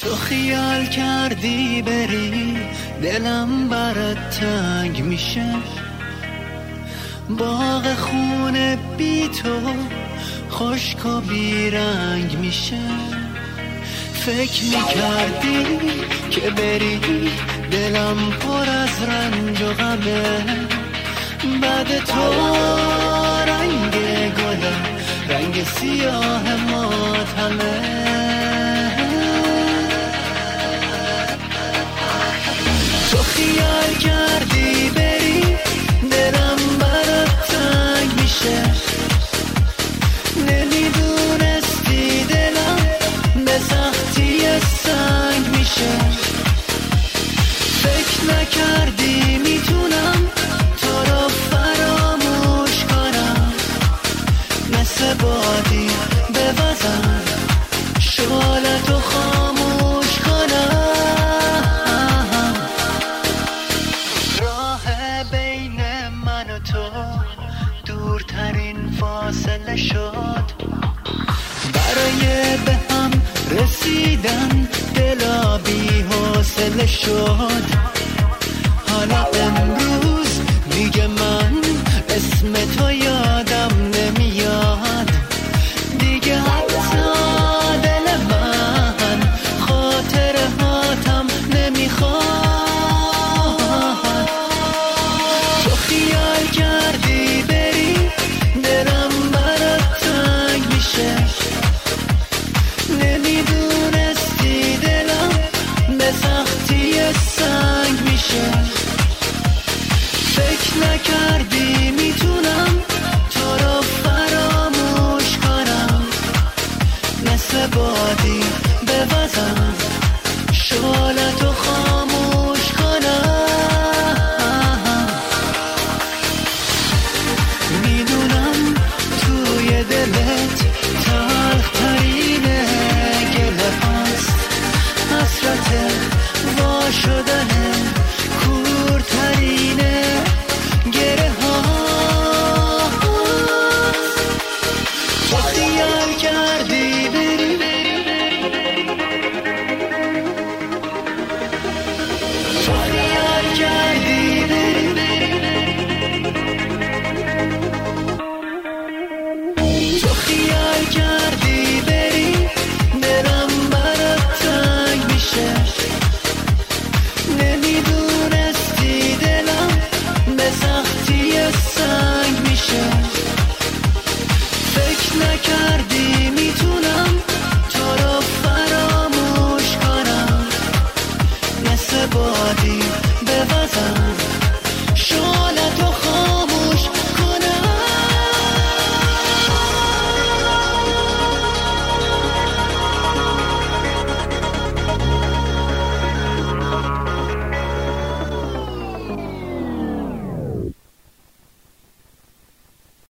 تو خیال کردی بری دلم برات تنگ میشه، باغ خونه بی تو خشک و بیرنگ میشه. فکر میکردی که بری دلم پر از رنج و غمه، بعد تو رنگ گلم رنگ سیاه ماتمه. تو خیال کردی بری دلم برات تنگ میشه، نمیدونستی دلم به سختی سنگ میشه. فکر نکردی میتونم تو رو فراموش کنم، مثل بادی بوزم شعلتو خاموش کنم. راه بین من و تو دورترین فاصله شد، برای به هم رسیدن دلا بی حوصله شد. حالا امروز دیگه من اسم تو یاد